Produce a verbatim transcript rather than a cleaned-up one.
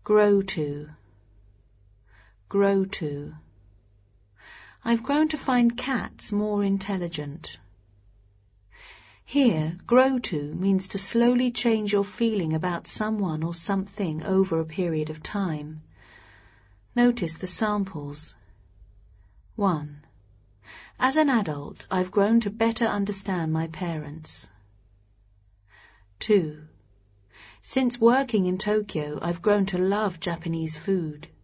Grow to, grow to. I've grown to find cats more intelligent. Here, grow to means to slowly change your feeling about someone or something over a period of time. Notice the samples. one. As an adult, I've grown to better understand my parents. two. Since working in Tokyo, I've grown to love Japanese food.